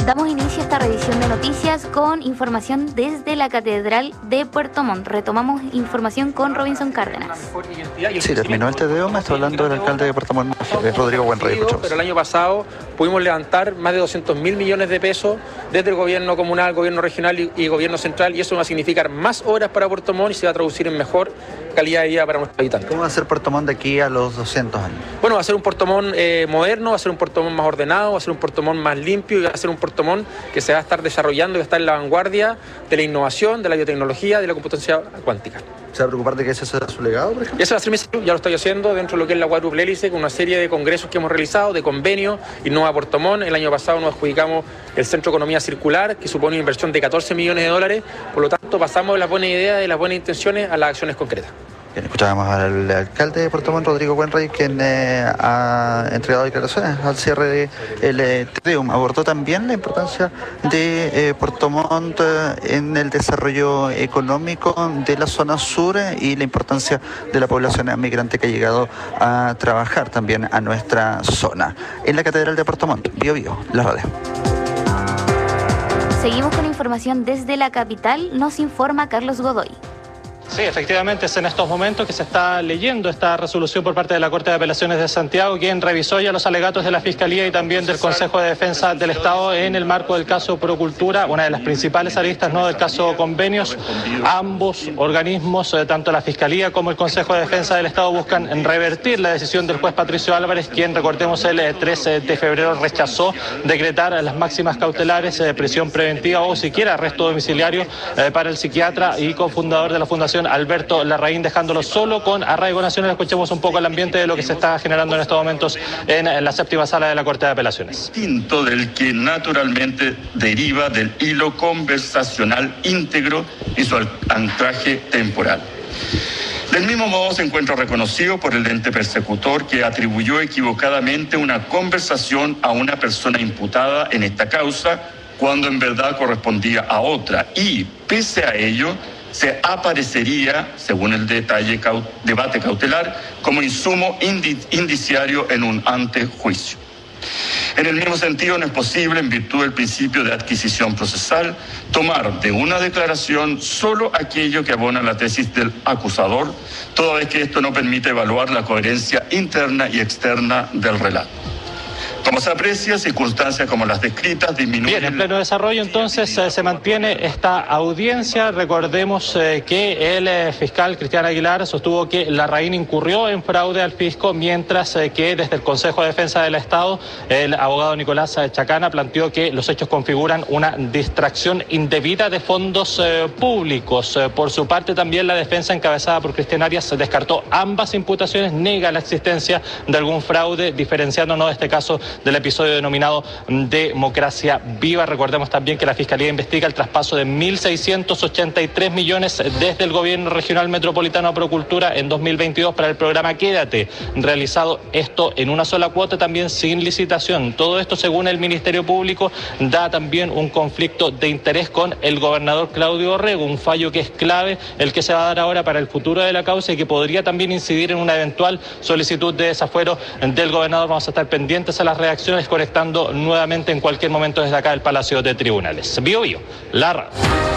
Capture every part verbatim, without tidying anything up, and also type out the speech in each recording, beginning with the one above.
Damos inicio a esta revisión de noticias con información desde la Catedral de Puerto Montt. Retomamos información con Robinson Cárdenas. Sí, terminó el T D O, me está hablando el alcalde de Puerto Montt, Rodrigo Buenrey. Pero el año pasado pudimos levantar más de doscientos mil millones de pesos desde el gobierno comunal, gobierno regional y, y gobierno central, y eso va a significar más horas para Puerto Montt y se va a traducir en mejor calidad de vida para nuestros habitantes. ¿Cómo va a ser Puerto Montt de aquí a los doscientos años? Bueno, va a ser un Puerto Montt eh, moderno, va a ser un Puerto Montt más ordenado, va a ser un Puerto Montt más limpio y va a ser un Puerto Montt que se va a estar desarrollando y va a estar en la vanguardia de la innovación, de la biotecnología, de la computación cuántica. ¿Se va a preocupar de que ese sea su legado, por ejemplo? Ese va a ser mi salud, ya lo estoy haciendo dentro de lo que es la cuádruple hélice, con una serie de congresos que hemos realizado, de convenios, Innova Puerto Montt. El año pasado nos adjudicamos el Centro de Economía Circular, que supone una inversión de catorce millones de dólares, por lo tanto pasamos de las buenas ideas, de las buenas intenciones a las acciones concretas. Bien, escuchábamos al alcalde de Puerto Montt, Rodrigo Buenrey, quien eh, ha entregado declaraciones al cierre del eh, T D O. Abordó también la importancia de eh, Puerto Montt eh, en el desarrollo económico de la zona sur eh, y la importancia de la población migrante que ha llegado a trabajar también a nuestra zona. En la Catedral de Puerto Montt, Bio Bio, la radio. Seguimos con información desde la capital, nos informa Carlos Godoy. Sí, efectivamente es en estos momentos que se está leyendo esta resolución por parte de la Corte de Apelaciones de Santiago, quien revisó ya los alegatos de la Fiscalía y también del Consejo de Defensa del Estado en el marco del caso Procultura, una de las principales aristas, ¿no?, del caso Convenios. Ambos organismos, eh, tanto la Fiscalía como el Consejo de Defensa del Estado, buscan revertir la decisión del juez Patricio Álvarez, quien, recordemos, el eh, trece de febrero rechazó decretar las máximas cautelares, eh, prisión preventiva o siquiera arresto domiciliario eh, para el psiquiatra y cofundador de la Fundación Alberto Larraín, dejándolo solo con arraigo nacional. Escuchemos un poco el ambiente de lo que se está generando en estos momentos en, en la séptima sala de la Corte de Apelaciones. Distinto del que naturalmente deriva del hilo conversacional íntegro y su anclaje temporal. Del mismo modo se encuentra reconocido por el ente persecutor que atribuyó equivocadamente una conversación a una persona imputada en esta causa cuando en verdad correspondía a otra y, pese a ello, se aparecería, según el detalle caut- debate cautelar, como insumo indi- indiciario en un antejuicio. En el mismo sentido, no es posible, en virtud del principio de adquisición procesal, tomar de una declaración solo aquello que abona la tesis del acusador, toda vez que esto no permite evaluar la coherencia interna y externa del relato. Como se aprecia, circunstancias como las descritas disminuyen... Bien, en pleno desarrollo entonces eh, se mantiene esta audiencia. Recordemos eh, que el eh, fiscal Cristian Aguilar sostuvo que Larraín incurrió en fraude al fisco, mientras eh, que desde el Consejo de Defensa del Estado el abogado Nicolás Chacana planteó que los hechos configuran una distracción indebida de fondos eh, públicos. Eh, por su parte, también la defensa encabezada por Cristian Arias descartó ambas imputaciones, niega la existencia de algún fraude, diferenciándonos de este caso del episodio denominado Democracia Viva. Recordemos también que la Fiscalía investiga el traspaso de mil seiscientos ochenta y tres millones desde el Gobierno Regional Metropolitano a Procultura en dos mil veintidós para el programa Quédate, realizado esto en una sola cuota, también sin licitación. Todo esto, según el Ministerio Público, da también un conflicto de interés con el gobernador Claudio Orrego, un fallo que es clave, el que se va a dar ahora para el futuro de la causa y que podría también incidir en una eventual solicitud de desafuero del gobernador. Vamos a estar pendientes a las reacciones, conectando nuevamente en cualquier momento desde acá el Palacio de Tribunales. Bio Bio, la radio.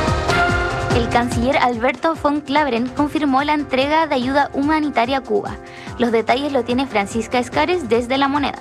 El canciller Alberto von Claveren confirmó la entrega de ayuda humanitaria a Cuba. Los detalles lo tiene Francisca Escares desde La Moneda.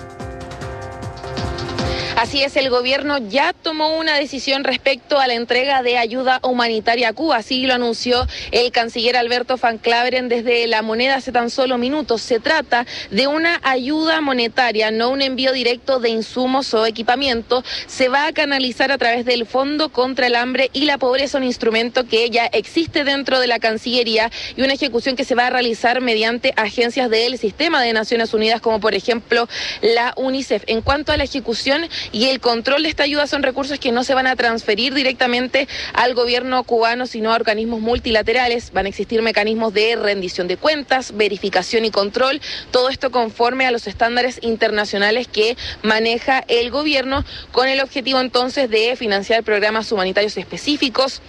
Así es, el gobierno ya tomó una decisión respecto a la entrega de ayuda humanitaria a Cuba. Así lo anunció el canciller Alberto van Claveren desde La Moneda hace tan solo minutos. Se trata de una ayuda monetaria, no un envío directo de insumos o equipamiento. Se va a canalizar a través del Fondo contra el Hambre y la Pobreza, un instrumento que ya existe dentro de la Cancillería y una ejecución que se va a realizar mediante agencias del sistema de Naciones Unidas, como por ejemplo la UNICEF. En cuanto a la ejecución y el control de esta ayuda, son recursos que no se van a transferir directamente al gobierno cubano, sino a organismos multilaterales. Van a existir mecanismos de rendición de cuentas, verificación y control, todo esto conforme a los estándares internacionales que maneja el gobierno, con el objetivo entonces de financiar programas humanitarios específicos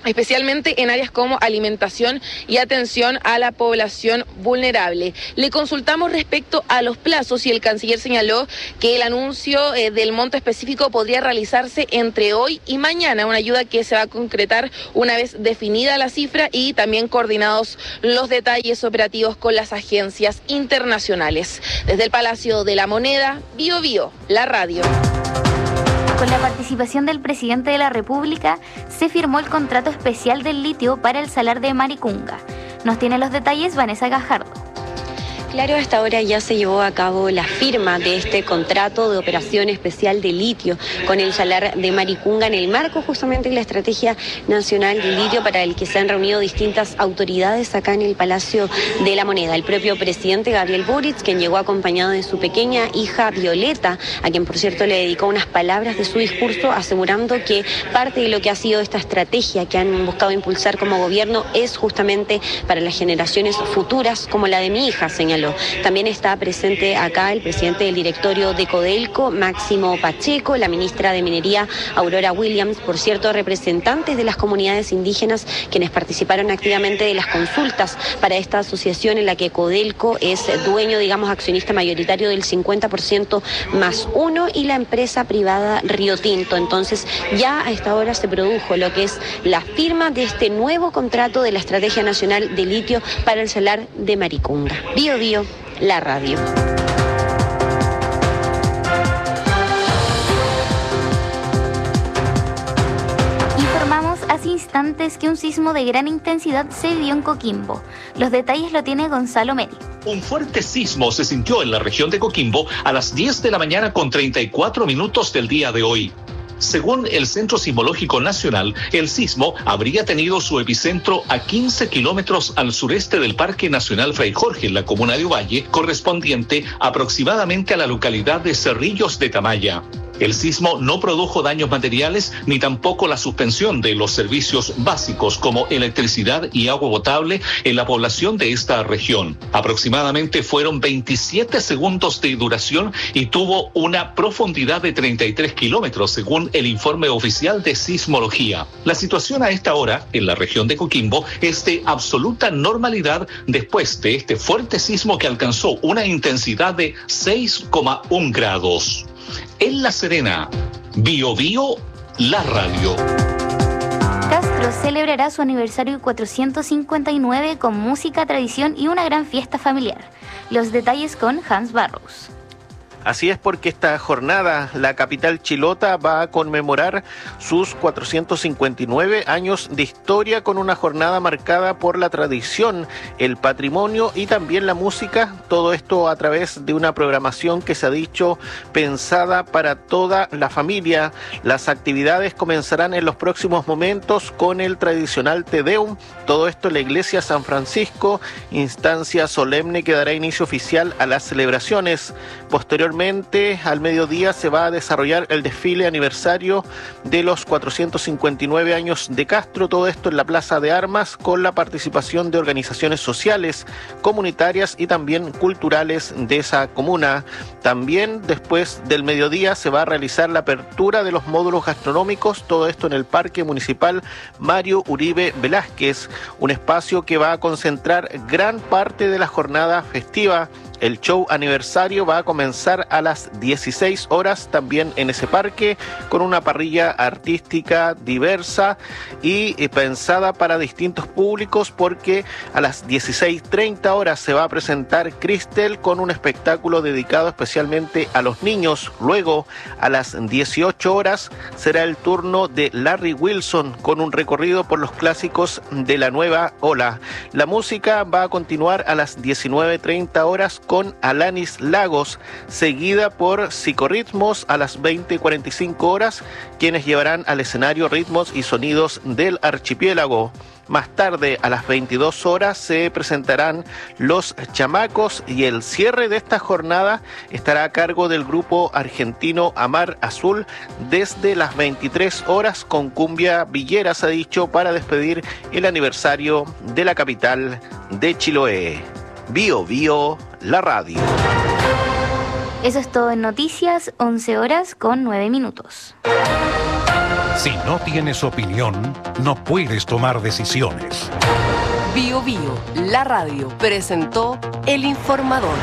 especialmente en áreas como alimentación y atención a la población vulnerable. Le consultamos respecto a los plazos y el canciller señaló que el anuncio eh, del monto específico podría realizarse entre hoy y mañana, una ayuda que se va a concretar una vez definida la cifra y también coordinados los detalles operativos con las agencias internacionales. Desde el Palacio de la Moneda, Bio Bio, la radio. Con la participación del presidente de la República, se firmó el contrato especial del litio para el salar de Maricunga. Nos tiene los detalles Vanessa Gajardo. Claro, hasta ahora ya se llevó a cabo la firma de este contrato de operación especial de litio con el salar de Maricunga en el marco justamente de la Estrategia Nacional de Litio, para el que se han reunido distintas autoridades acá en el Palacio de la Moneda. El propio presidente Gabriel Boric, quien llegó acompañado de su pequeña hija Violeta, a quien por cierto le dedicó unas palabras de su discurso, asegurando que parte de lo que ha sido esta estrategia que han buscado impulsar como gobierno es justamente para las generaciones futuras, como la de mi hija, señaló. También está presente acá el presidente del directorio de Codelco, Máximo Pacheco, la ministra de Minería, Aurora Williams, por cierto, representantes de las comunidades indígenas, quienes participaron activamente de las consultas para esta asociación en la que Codelco es dueño, digamos, accionista mayoritario del cincuenta por ciento más uno, y la empresa privada Río Tinto. Entonces, ya a esta hora se produjo lo que es la firma de este nuevo contrato de la Estrategia Nacional de Litio para el salar de Maricunga. Bio Bio, la radio. Informamos hace instantes que un sismo de gran intensidad se vivió en Coquimbo. Los detalles lo tiene Gonzalo Meri. Un fuerte sismo se sintió en la región de Coquimbo a las diez de la mañana con treinta y cuatro minutos del día de hoy. Según el Centro Sismológico Nacional, el sismo habría tenido su epicentro a quince kilómetros al sureste del Parque Nacional Fray Jorge, en la comuna de Ovalle, correspondiente aproximadamente a la localidad de Cerrillos de Tamaya. El sismo no produjo daños materiales ni tampoco la suspensión de los servicios básicos como electricidad y agua potable en la población de esta región. Aproximadamente fueron veintisiete segundos de duración y tuvo una profundidad de treinta y tres kilómetros, según el informe oficial de sismología. La situación a esta hora en la región de Coquimbo es de absoluta normalidad después de este fuerte sismo que alcanzó una intensidad de seis coma uno grados. En La Serena, Bio Bio, la radio. Castro celebrará su aniversario cuatrocientos cincuenta y nueve con música, tradición y una gran fiesta familiar. Los detalles con Hans Barros. Así es, porque esta jornada la capital chilota va a conmemorar sus cuatrocientos cincuenta y nueve años de historia, con una jornada marcada por la tradición, el patrimonio y también la música. Todo esto a través de una programación que se ha dicho pensada para toda la familia. Las actividades comenzarán en los próximos momentos con el tradicional Te Deum. Todo esto en la iglesia San Francisco, instancia solemne que dará inicio oficial a las celebraciones. Posteriormente, al mediodía se va a desarrollar el desfile aniversario de los cuatrocientos cincuenta y nueve años de Castro, todo esto en la Plaza de Armas, con la participación de organizaciones sociales, comunitarias y también culturales de esa comuna. También después del mediodía se va a realizar la apertura de los módulos gastronómicos, todo esto en el Parque Municipal Mario Uribe Velázquez, un espacio que va a concentrar gran parte de la jornada festiva. El show aniversario va a comenzar a las dieciséis horas también en ese parque, con una parrilla artística diversa y pensada para distintos públicos, porque a las dieciséis treinta horas se va a presentar Cristel con un espectáculo dedicado especialmente a los niños. Luego, a las dieciocho horas será el turno de Larry Wilson con un recorrido por los clásicos de la nueva ola. La música va a continuar a las diecinueve treinta horas con Alanis Lagos, seguida por Psicorritmos a las veinte cuarenta y cinco horas, quienes llevarán al escenario ritmos y sonidos del archipiélago. Más tarde, a las veintidós horas, se presentarán Los Chamacos, y el cierre de esta jornada estará a cargo del grupo argentino Amar Azul desde las veintitrés horas, con cumbia villera, se ha dicho, para despedir el aniversario de la capital de Chiloé. Bio Bio, la radio. Eso es todo en noticias, once horas con nueve minutos. Si no tienes opinión, no puedes tomar decisiones. Bio Bio, la radio, presentó El Informador.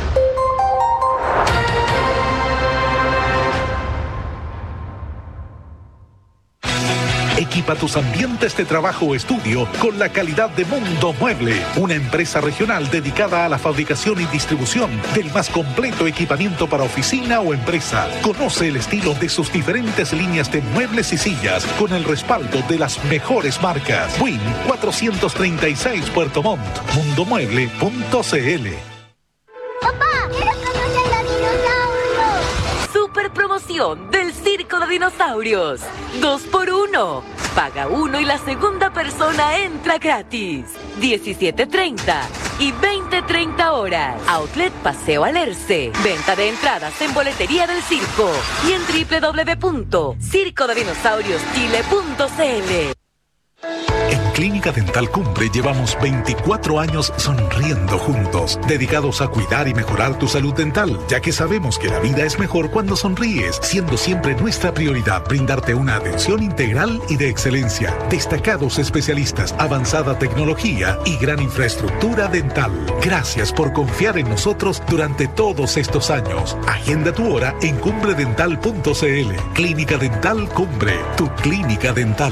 Equipa tus ambientes de trabajo o estudio con la calidad de Mundo Mueble, una empresa regional dedicada a la fabricación y distribución del más completo equipamiento para oficina o empresa. Conoce el estilo de sus diferentes líneas de muebles y sillas con el respaldo de las mejores marcas. Win cuatrocientos treinta y seis Puerto Montt, mundomueble punto cl. ¡Papá! ¡Quiero conocer los dinosaurios! Super promoción del Circo de Dinosaurios. Dos por uno. Paga uno y la segunda persona entra gratis. diecisiete treinta y veinte treinta horas. Outlet Paseo Alerce. Venta de entradas en boletería del circo y en doble u doble u doble u punto circo de dinosaurios chile punto cl. En Clínica Dental Cumbre llevamos veinticuatro años sonriendo juntos, dedicados a cuidar y mejorar tu salud dental, ya que sabemos que la vida es mejor cuando sonríes, siendo siempre nuestra prioridad brindarte una atención integral y de excelencia, destacados especialistas, avanzada tecnología y gran infraestructura dental. Gracias por confiar en nosotros durante todos estos años. Agenda tu hora en cumbre dental punto cl. Clínica Dental Cumbre, tu clínica dental.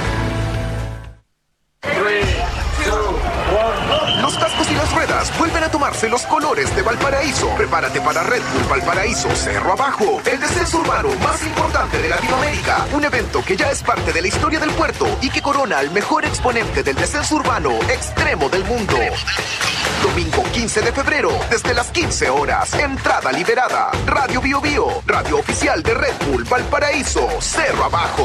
Los cascos y las ruedas vuelven a tomarse los colores de Valparaíso. Prepárate para Red Bull Valparaíso Cerro Abajo, el descenso urbano más importante de Latinoamérica. Un evento que ya es parte de la historia del puerto y que corona al mejor exponente del descenso urbano extremo del mundo. Domingo quince de febrero, desde las quince horas. Entrada liberada. Radio Bio Bio, radio oficial de Red Bull Valparaíso Cerro Abajo.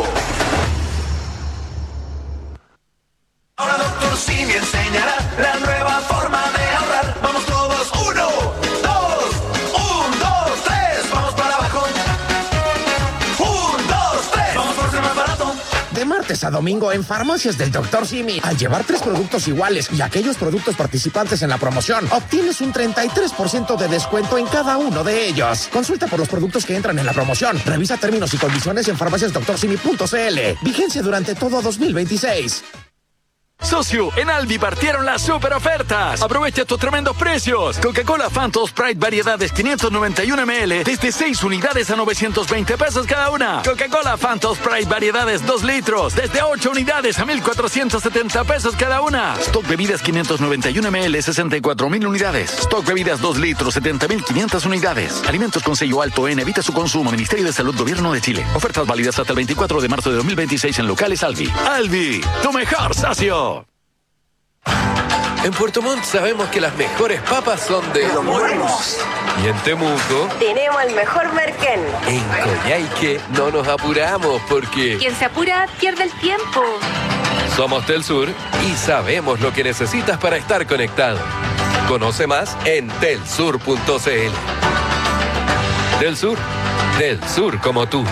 Ahora Doctor Simi enseñará la nueva forma de ahorrar. Vamos todos, uno, dos, un, dos, tres, vamos para abajo. Un, dos, tres, vamos por ser más barato. De martes a domingo en Farmacias del Doctor Simi, al llevar tres productos iguales y aquellos productos participantes en la promoción, obtienes un treinta y tres por ciento de descuento en cada uno de ellos. Consulta por los productos que entran en la promoción. Revisa términos y condiciones en farmacias doctor simi punto cl. Vigencia durante todo dos mil veintiséis. Socio, en Albi partieron las super ofertas. Aprovecha estos tremendos precios. Coca-Cola Phantom Sprite variedades quinientos noventa y uno mililitros desde seis unidades a novecientos veinte pesos cada una. Coca-Cola Phantom Sprite variedades dos litros desde ocho unidades a mil cuatrocientos setenta pesos cada una. Stock bebidas quinientos noventa y uno mililitros sesenta y cuatro mil unidades. Stock bebidas dos litros setenta mil quinientas unidades. Alimentos con sello alto en evita su consumo. Ministerio de Salud Gobierno de Chile. Ofertas válidas hasta el veinticuatro de marzo de dos mil veintiséis en locales Albi. Albi, tu mejor socio. En Puerto Montt sabemos que las mejores papas son de Los Muermos. Y en Temuco tenemos el mejor merquén. En Coyhaique no nos apuramos porque quien se apura pierde el tiempo. Somos Telsur y sabemos lo que necesitas para estar conectado. Conoce más en telsur punto cl. Telsur, del sur como tú.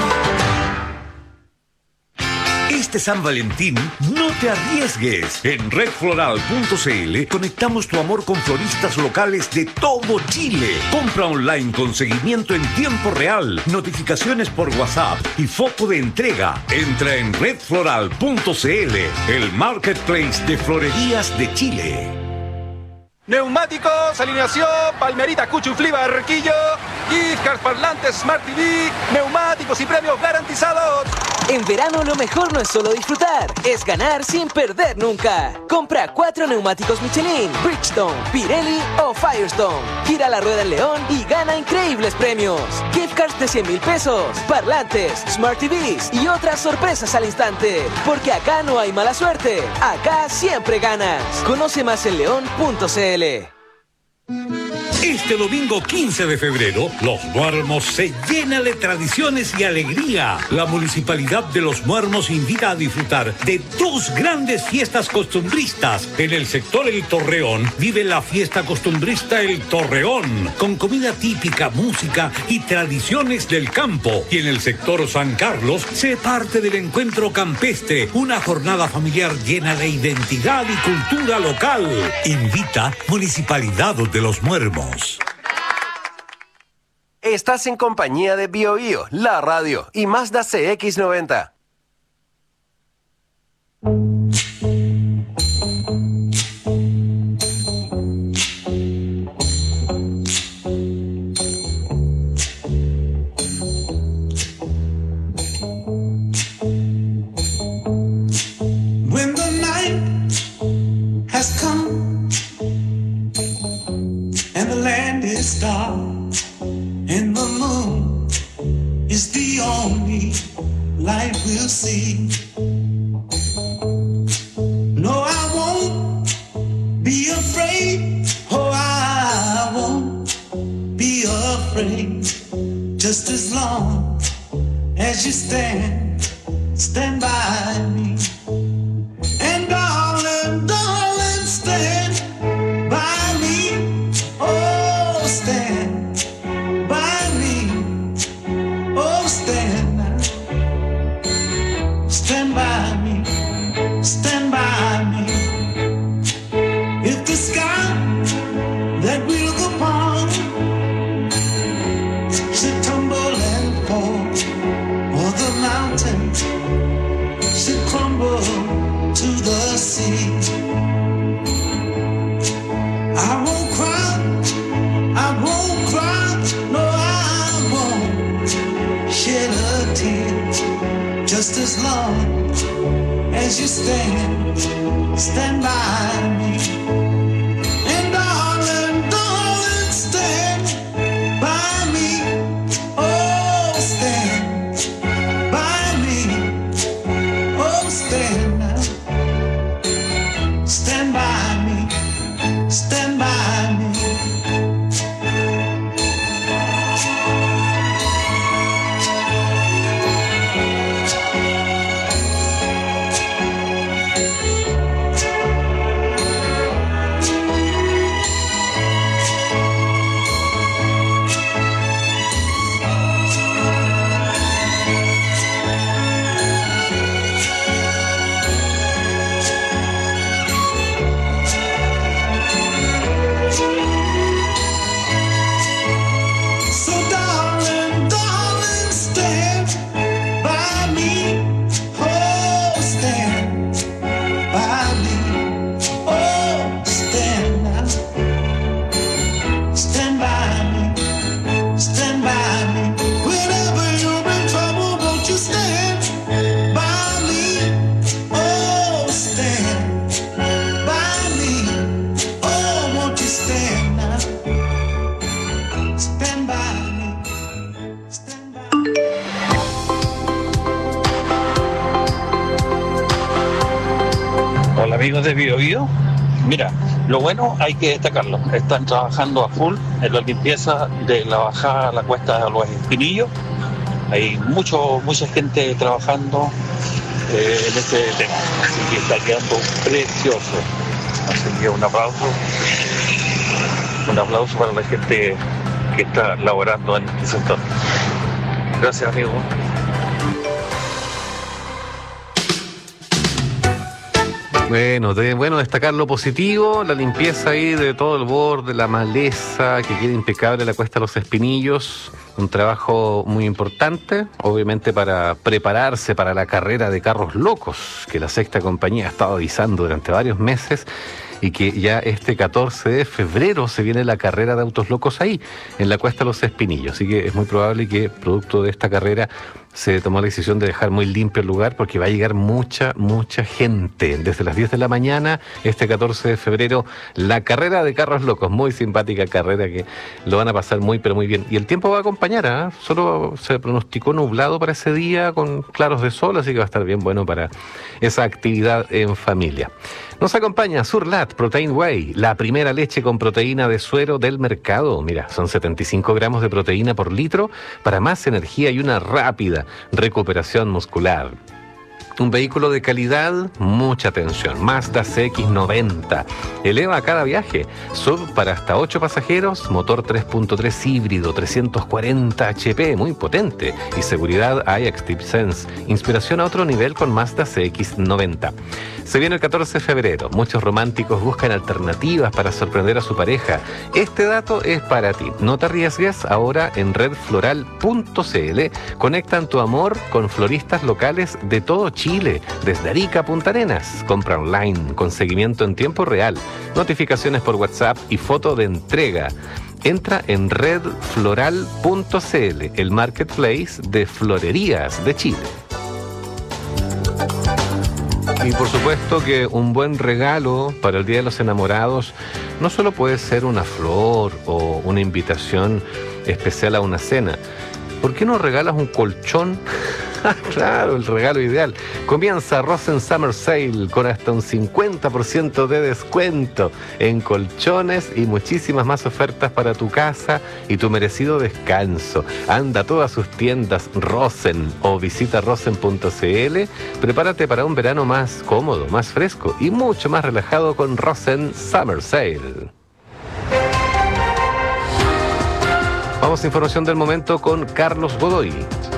Este San Valentín, no te arriesgues. En red floral punto cl conectamos tu amor con floristas locales de todo Chile. Compra online con seguimiento en tiempo real, notificaciones por WhatsApp y foto de entrega. Entra en red floral punto cl, el marketplace de florerías de Chile. Neumáticos, alineación, Palmerita, Cuchuflí, Barquillo, Gift Parlantes, Smart T V, neumáticos y premios garantizados. En verano lo mejor no es solo disfrutar, es ganar sin perder nunca. Compra cuatro neumáticos Michelin, Bridgestone, Pirelli o Firestone. Gira la rueda en León y gana increíbles premios. Gift cards de cien mil pesos, parlantes, Smart T Vs y otras sorpresas al instante. Porque acá no hay mala suerte, acá siempre ganas. Conoce más en león punto cl. Este domingo quince de febrero, Los Muermos se llena de tradiciones y alegría. La Municipalidad de Los Muermos invita a disfrutar de dos grandes fiestas costumbristas. En el sector El Torreón vive la fiesta costumbrista El Torreón, con comida típica, música y tradiciones del campo. Y en el sector San Carlos se parte del encuentro campestre, una jornada familiar llena de identidad y cultura local. Invita Municipalidad de Los Muermos. Estás en compañía de Bio Bio, la radio y Mazda C X noventa. Amigos de Bio Bio, mira, lo bueno hay que destacarlo, están trabajando a full en la limpieza de la bajada a la cuesta de los Espinillos, hay mucho, mucha gente trabajando eh, en este tema, así que está quedando precioso, así que un aplauso, un aplauso para la gente que está laborando en este sector. Gracias, amigo. Bueno, de, bueno, destacar lo positivo, la limpieza ahí de todo el borde, la maleza, que quede impecable la cuesta de los Espinillos, un trabajo muy importante, obviamente para prepararse para la carrera de carros locos, que la Sexta Compañía ha estado avisando durante varios meses, y que ya este catorce de febrero se viene la carrera de autos locos ahí, en la cuesta de los Espinillos, así que es muy probable que producto de esta carrera se tomó la decisión de dejar muy limpio el lugar porque va a llegar mucha, mucha gente. Desde las diez de la mañana, este catorce de febrero, la carrera de carros locos. Muy simpática carrera que lo van a pasar muy, pero muy bien. Y el tiempo va a acompañar, ¿eh? Solo se pronosticó nublado para ese día con claros de sol, así que va a estar bien bueno para esa actividad en familia. Nos acompaña Surlat Protein Whey, la primera leche con proteína de suero del mercado. Mira, son setenta y cinco gramos de proteína por litro para más energía y una rápida recuperación muscular. Un vehículo de calidad, mucha atención. Mazda C X noventa. Eleva cada viaje. Sub para hasta ocho pasajeros. Motor tres punto tres híbrido, trescientos cuarenta hache pe, muy potente. Y seguridad i X Tip Sense. Inspiración a otro nivel con Mazda C X noventa. Se viene el catorce de febrero. Muchos románticos buscan alternativas para sorprender a su pareja. Este dato es para ti. No te arriesgues. Ahora en red floral punto c l conectan tu amor con floristas locales de todo Chile, desde Arica a Punta Arenas. Compra online, con seguimiento en tiempo real, notificaciones por WhatsApp y foto de entrega. Entra en red floral punto c l, el marketplace de florerías de Chile. Y por supuesto que un buen regalo para el Día de los Enamorados no solo puede ser una flor o una invitación especial a una cena. ¿Por qué no regalas un colchón? Claro, el regalo ideal. Comienza Rosen Summer Sale con hasta un cincuenta por ciento de descuento en colchones y muchísimas más ofertas para tu casa y tu merecido descanso. Anda a todas sus tiendas Rosen o visita rosen punto c l. Prepárate para un verano más cómodo, más fresco y mucho más relajado con Rosen Summer Sale. Vamos a información del momento con Carlos Godoy.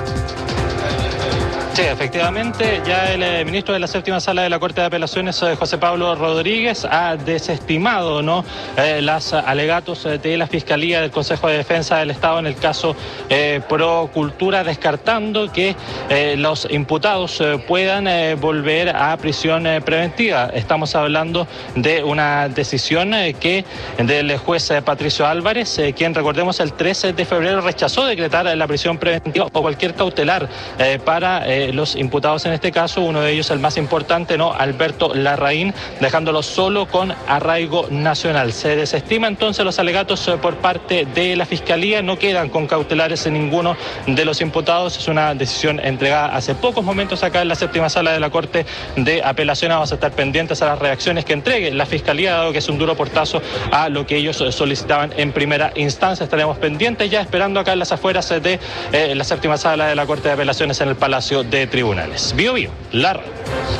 Sí, efectivamente, ya el eh, ministro de la séptima sala de la Corte de Apelaciones, eh, José Pablo Rodríguez, ha desestimado ¿no? eh, los alegatos eh, de la Fiscalía del Consejo de Defensa del Estado en el caso eh, Pro Cultura, descartando que eh, los imputados eh, puedan eh, volver a prisión eh, preventiva. Estamos hablando de una decisión eh, que del juez eh, Patricio Álvarez, eh, quien, recordemos, el trece de febrero rechazó decretar la prisión preventiva o cualquier cautelar eh, para eh, los imputados en este caso, uno de ellos el más importante, ¿no? Alberto Larraín, dejándolo solo con arraigo nacional. Se desestima entonces los alegatos eh, por parte de la Fiscalía, no quedan con cautelares en ninguno de los imputados. Es una decisión entregada hace pocos momentos acá en la séptima sala de la Corte de Apelaciones. Vamos a estar pendientes a las reacciones que entregue la Fiscalía, dado que es un duro portazo a lo que ellos solicitaban en primera instancia. Estaremos pendientes ya esperando acá en las afueras de eh, la séptima sala de la Corte de Apelaciones en el Palacio de Tribunales. Bio Bio, la radio.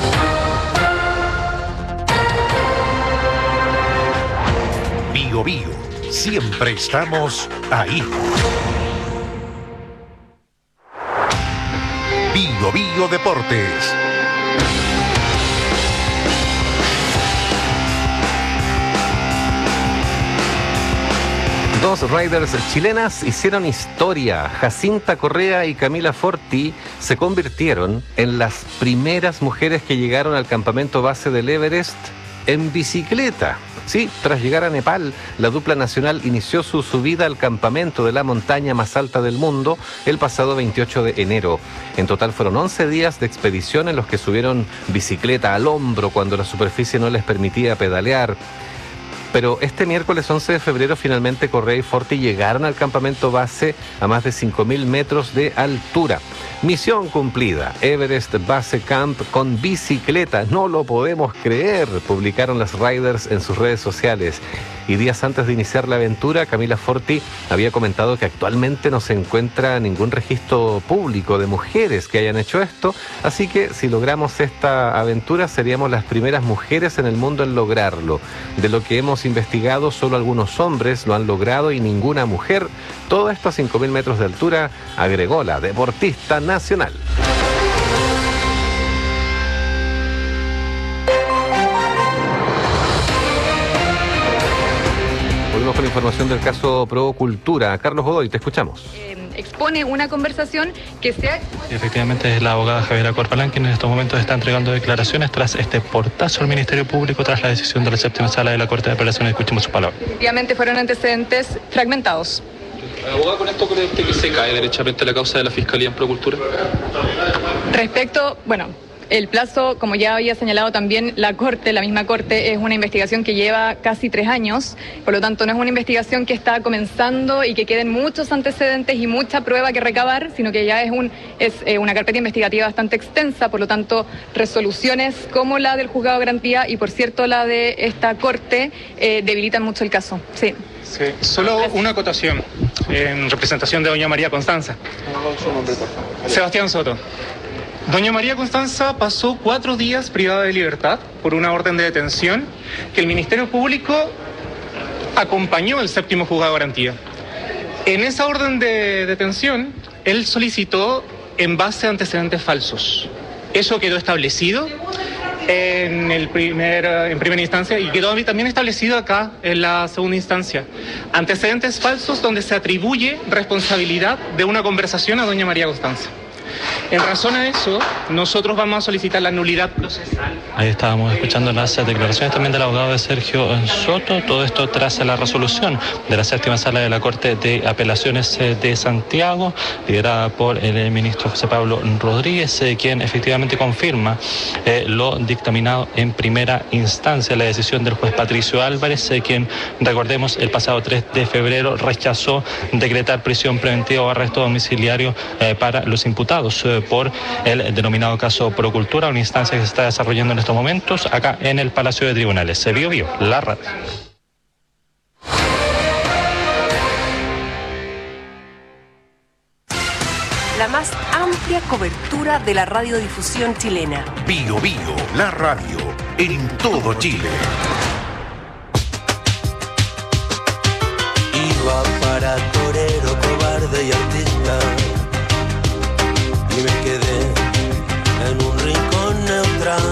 Bio Bio, siempre estamos ahí. Bio Bio Deportes. Dos riders chilenas hicieron historia. Jacinta Correa y Camila Forti se convirtieron en las primeras mujeres que llegaron al campamento base del Everest en bicicleta. Sí, tras llegar a Nepal, la dupla nacional inició su subida al campamento de la montaña más alta del mundo el pasado veintiocho de enero. En total fueron once días de expedición en los que subieron bicicleta al hombro cuando la superficie no les permitía pedalear. Pero este miércoles once de febrero finalmente Correa y Forti llegaron al campamento base a más de cinco mil metros de altura. Misión cumplida, Everest Base Camp con bicicleta, no lo podemos creer, publicaron las riders en sus redes sociales. Y días antes de iniciar la aventura, Camila Forti había comentado que actualmente no se encuentra ningún registro público de mujeres que hayan hecho esto, así que si logramos esta aventura seríamos las primeras mujeres en el mundo en lograrlo. De lo que hemos investigado, solo algunos hombres lo han logrado y ninguna mujer. Todo esto a cinco mil metros de altura, agregó la deportista nacional. Volvemos con la información del caso Pro Cultura. Carlos Godoy, te escuchamos. Eh, expone una conversación que se ha... Efectivamente es la abogada Javiera Corpalán quien en estos momentos está entregando declaraciones tras este portazo al Ministerio Público tras la decisión de la séptima sala de la Corte de Apelaciones. Escuchemos su palabra. Efectivamente fueron antecedentes fragmentados. Abogada, ¿con esto cree usted que se cae derechamente la causa de la Fiscalía en Pro Cultura? Respecto, bueno... El plazo, como ya había señalado también la Corte, la misma Corte, es una investigación que lleva casi tres años, por lo tanto no es una investigación que está comenzando y que queden muchos antecedentes y mucha prueba que recabar, sino que ya es, un, es eh, una carpeta investigativa bastante extensa, por lo tanto resoluciones como la del juzgado de garantía y por cierto la de esta Corte eh, debilitan mucho el caso. Sí. Sí, solo una acotación en representación de doña María Constanza. Sebastián Soto. Doña María Constanza pasó cuatro días privada de libertad por una orden de detención que el Ministerio Público acompañó al séptimo juzgado de garantía. En esa orden de detención, él solicitó en base a antecedentes falsos. Eso quedó establecido en, el primer, en primera instancia y quedó también establecido acá en la segunda instancia. Antecedentes falsos donde se atribuye responsabilidad de una conversación a doña María Constanza. En razón a eso, nosotros vamos a solicitar la nulidad procesal. Ahí estábamos escuchando las declaraciones también del abogado de Sergio Soto, todo esto tras la resolución de la séptima sala de la Corte de Apelaciones de Santiago, liderada por el ministro José Pablo Rodríguez, quien efectivamente confirma eh, lo dictaminado en primera instancia, la decisión del juez Patricio Álvarez, eh, quien, recordemos, el pasado tres de febrero rechazó decretar prisión preventiva o arresto domiciliario eh, para los imputados por el denominado caso Procultura, una instancia que se está desarrollando en estos momentos acá en el Palacio de Tribunales. Se vio, vio, la radio. La más amplia cobertura de la radiodifusión chilena. Bio Bio, la radio en todo Chile. Iba para torero, cobarde y artista, y me quedé en un rincón neutral.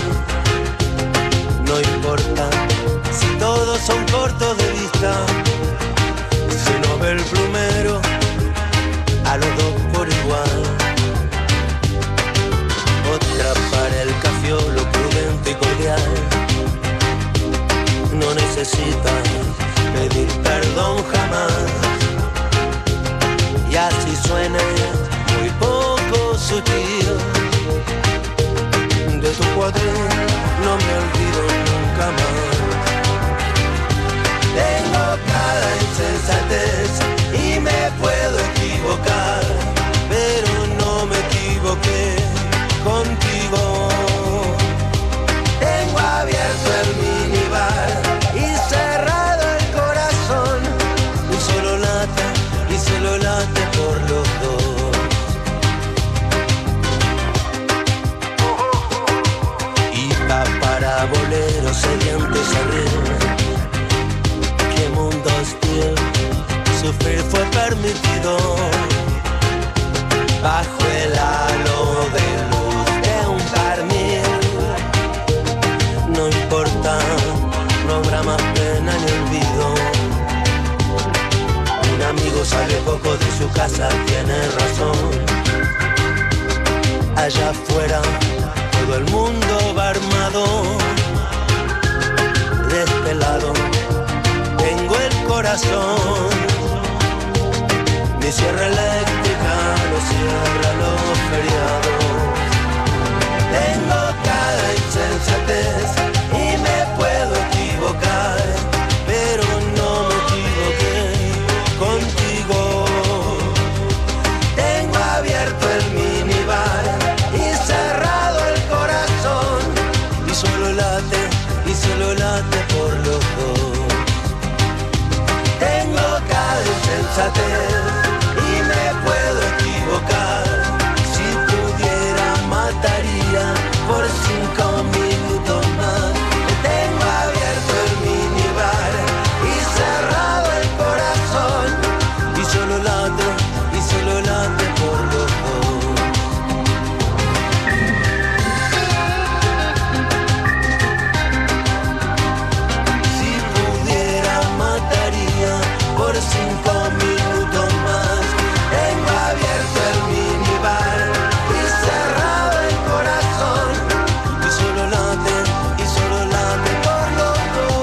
No importa si todos son cortos de vista, si no ve el plumero a los dos por igual. Otra para el cafiolo prudente y cordial, no necesita pedir perdón jamás. Y así suena muy poco sutil, de tu cuadril no me olvido nunca más. Tengo cada insensatez y me puedo equivocar, pero no me equivoqué contigo. Tengo abierto el minibar y cerrado el corazón, y solo late, y solo late por los dos. Para boleros sedientos abrir, qué mundo hostil, sufrir fue permitido, bajo el halo de luz de un barnil. No importa, no habrá más pena ni olvido. Un amigo sale poco de su casa, tiene razón. Allá afuera todo el mundo va armado. De este lado tengo el corazón. Mi sierra eléctrica no cierra los feriados. Tengo cada insensatez y me puedo equivocar, pero no me equivoqué contigo. Tengo abierto el minibar y cerrado el corazón, y solo late, y solo late por los dos. Tengo cada insensatez y me puedo equivocar. Si pudiera mataría por cinco minutos más. Tengo abierto el minibar y cerrado el corazón, y solo late, y solo late por los dos. Por cinco minutos más. Tengo abierto el minibar y cerrado el corazón, y solo late, y solo late por los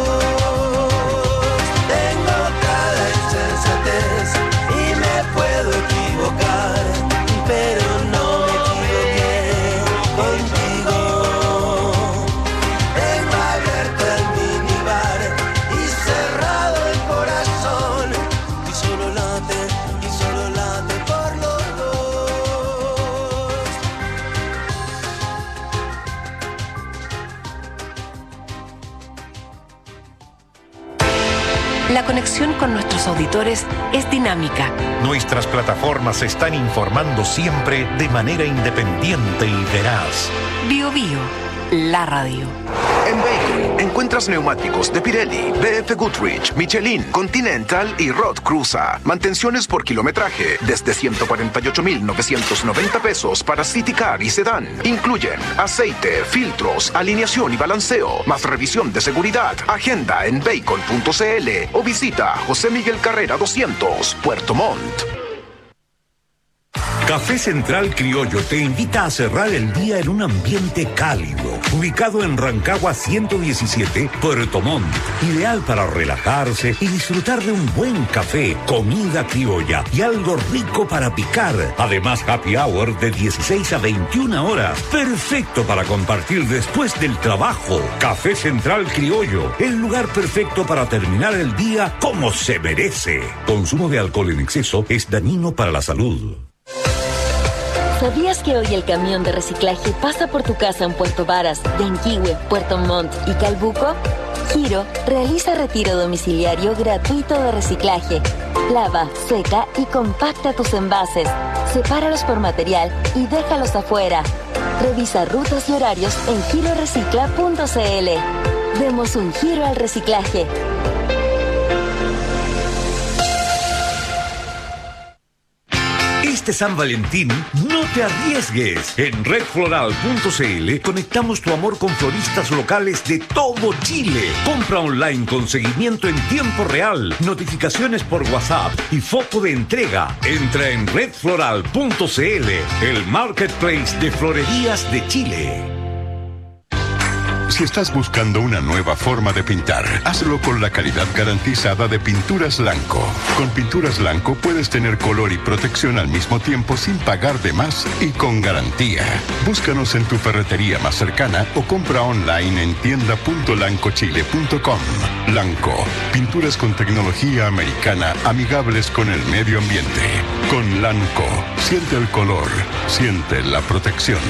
dos. Tengo cada insensatez y me puedo equivocar, pero no me equivoqué contigo. Tengo abierto el minibar y cerrado el corazón, y solo late, y solo late por los dos. La conexión con nuestros auditores es dinámica. Nuestras plataformas están informando siempre de manera independiente y veraz. Bio Bio, la radio. En Bacon encuentras neumáticos de Pirelli, B F Goodrich, Michelin, Continental y Roth Cruza. Mantenciones por kilometraje desde ciento cuarenta y ocho mil novecientos noventa pesos para City Car y Sedán. Incluyen aceite, filtros, alineación y balanceo, más revisión de seguridad. Agenda en bacon punto c l o visita José Miguel Carrera doscientos, Puerto Montt. Café Central Criollo te invita a cerrar el día en un ambiente cálido, ubicado en Rancagua ciento diecisiete, Puerto Montt. Ideal para relajarse y disfrutar de un buen café, comida criolla y algo rico para picar. Además, happy hour de dieciséis a veintiuna horas. Perfecto para compartir después del trabajo. Café Central Criollo, el lugar perfecto para terminar el día como se merece. Consumo de alcohol en exceso es dañino para la salud. ¿Sabías que hoy el camión de reciclaje pasa por tu casa en Puerto Varas, Yanquihue, Puerto Montt y Calbuco? Giro realiza retiro domiciliario gratuito de reciclaje. Lava, seca y compacta tus envases. Sepáralos por material y déjalos afuera. Revisa rutas y horarios en giro recicla punto c l. Demos un giro al reciclaje. Este San Valentín, no te arriesgues. En red floral punto c l conectamos tu amor con floristas locales de todo Chile. Compra online con seguimiento en tiempo real, notificaciones por WhatsApp y foco de entrega. Entra en red floral punto c l, el marketplace de florerías de Chile. Si estás buscando una nueva forma de pintar, hazlo con la calidad garantizada de Pinturas Lanco. Con Pinturas Lanco puedes tener color y protección al mismo tiempo sin pagar de más y con garantía. Búscanos en tu ferretería más cercana o compra online en tienda punto lanco chile punto com. Lanco, pinturas con tecnología americana amigables con el medio ambiente. Con Lanco, siente el color, siente la protección.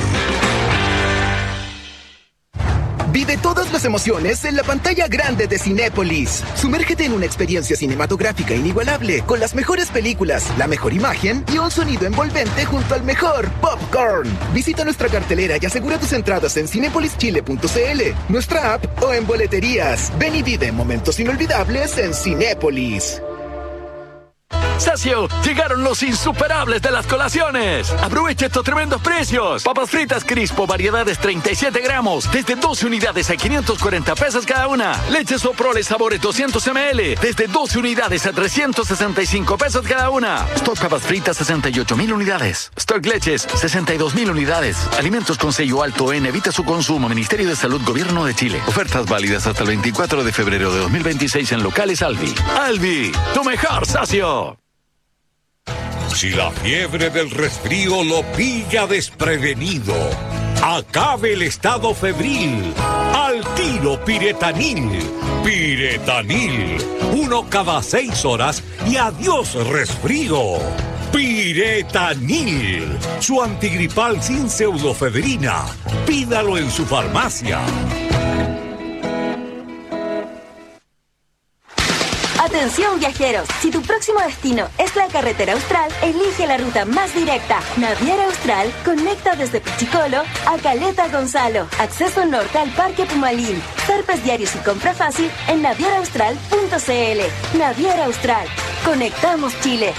Vive todas las emociones en la pantalla grande de Cinépolis. Sumérgete en una experiencia cinematográfica inigualable, con las mejores películas, la mejor imagen y un sonido envolvente junto al mejor popcorn. Visita nuestra cartelera y asegura tus entradas en cinépolis chile punto c l, nuestra app o en boleterías. Ven y vive momentos inolvidables en Cinépolis. Sacio, llegaron los insuperables de las colaciones. Aprovecha estos tremendos precios. Papas fritas Crispo, variedades treinta y siete gramos, desde doce unidades a quinientos cuarenta pesos cada una. Leche Soprole sabores doscientos mililitros, desde doce unidades a trescientos sesenta y cinco pesos cada una. Stock papas fritas sesenta y ocho mil unidades. Stock leches sesenta y dos mil unidades. Alimentos con sello alto en evita su consumo. Ministerio de Salud, Gobierno de Chile. Ofertas válidas hasta el veinticuatro de febrero de dos mil veintiséis en locales Alvi. Alvi, tu mejor socio. Si la fiebre del resfrío lo pilla desprevenido, acabe el estado febril. Al tiro Piretanil. Piretanil. Uno cada seis horas y adiós resfrío. Piretanil. Su antigripal sin pseudofebrina. Pídalo en su farmacia. Atención viajeros, si tu próximo destino es la carretera austral, elige la ruta más directa. Naviera Austral conecta desde Pichicolo a Caleta Gonzalo. Acceso norte al Parque Pumalín. Zarpes diarios y compra fácil en naviera austral punto c l. Naviera Austral. Conectamos Chile.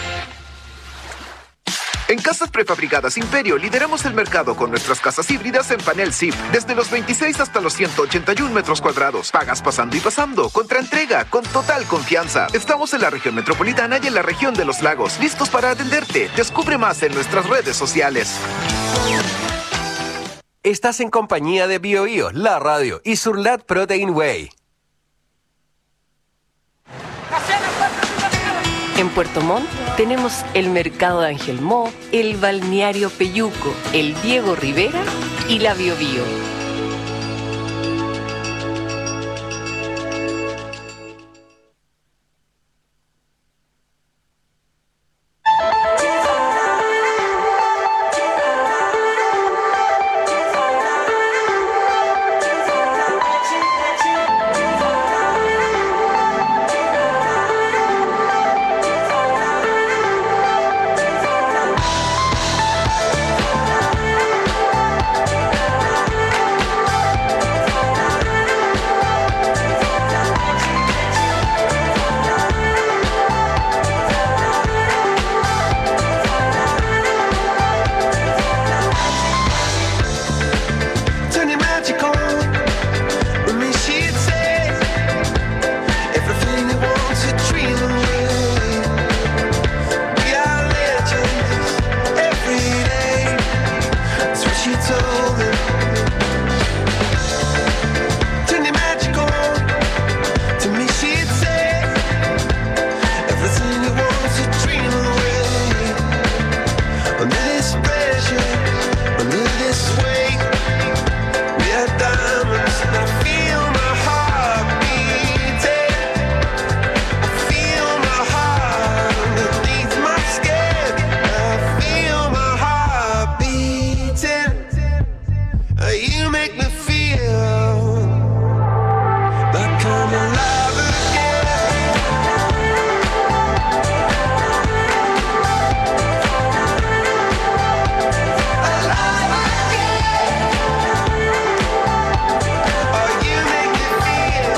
En Casas Prefabricadas Imperio lideramos el mercado con nuestras casas híbridas en panel S I P, desde los veintiséis hasta los ciento ochenta y uno metros cuadrados. Pagas pasando y pasando, contra entrega, con total confianza. Estamos en la región metropolitana y en la región de los lagos, listos para atenderte. Descubre más en nuestras redes sociales. Estás en compañía de BioBio, la radio y Surlat Protein Whey. En Puerto Montt tenemos el Mercado de Angelmó, el Balneario Peyuco, el Diego Rivera y la BioBio. make me feel like I'm alive again. Alive again. Oh, you make me feel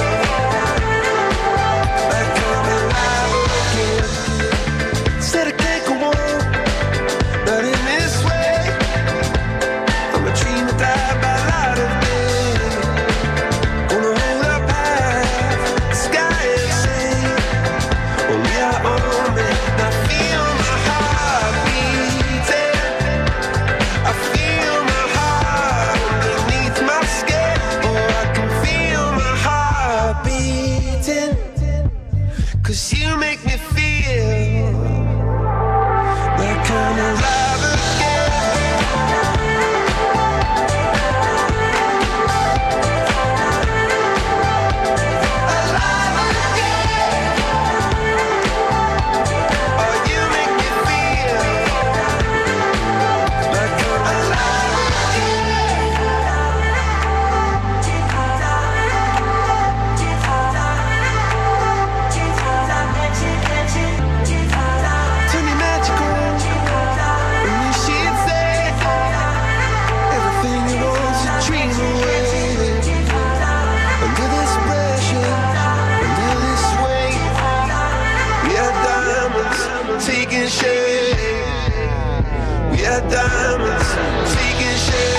like I'm alive again. Said I can't go on, not in this way. I'm a dream that died by light of day. Gonna hold up high, the sky and say, oh, we are on it. I feel my heart beating. I feel my heart underneath my skin. Oh, I can feel my heart beating. 'Cause you make me feel like I'm alive again. Alive again. Oh, you make me feel like I'm alive Turn me magical when you should say everything you want to dream away. Under this pressure, under this weight, we are diamonds taking shape. We are diamonds taking shape.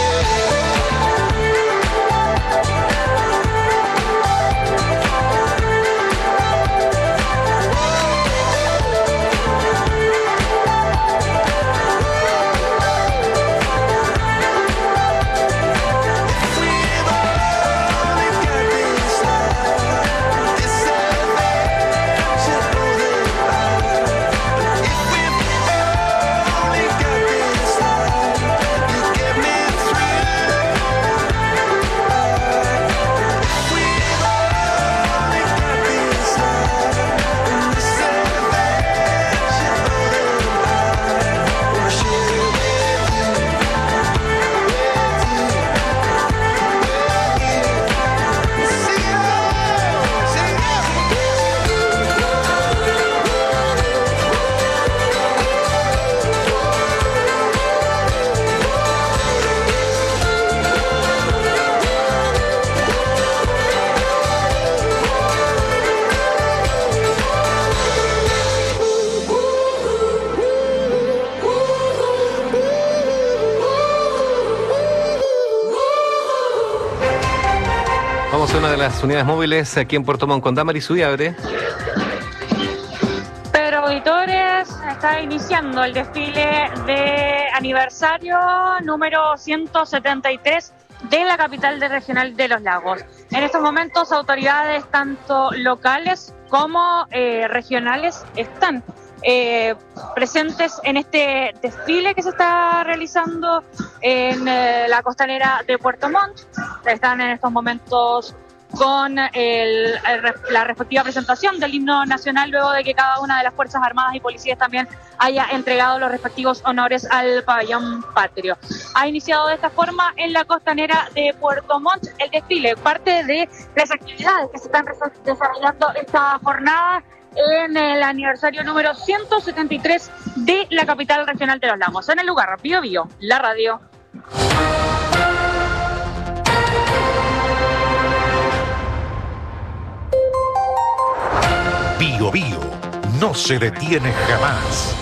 Vamos a una de las unidades móviles aquí en Puerto Montt con Damaris Subiabre. Pedro Auditores está iniciando el desfile de aniversario número ciento setenta y tres de la capital de regional de Los Lagos. En estos momentos autoridades tanto locales como eh, regionales están eh, presentes en este desfile que se está realizando en eh, la costanera de Puerto Montt. Están en estos momentos con el, el, la respectiva presentación del himno nacional luego de que cada una de las Fuerzas Armadas y Policías también haya entregado los respectivos honores al pabellón patrio. Ha iniciado de esta forma en la costanera de Puerto Montt el desfile, parte de las actividades que se están desarrollando esta jornada en el aniversario número ciento setenta y tres de la capital regional de Los Lagos. En el lugar, Bio Bio, la radio. Bio Bio no se detiene jamás.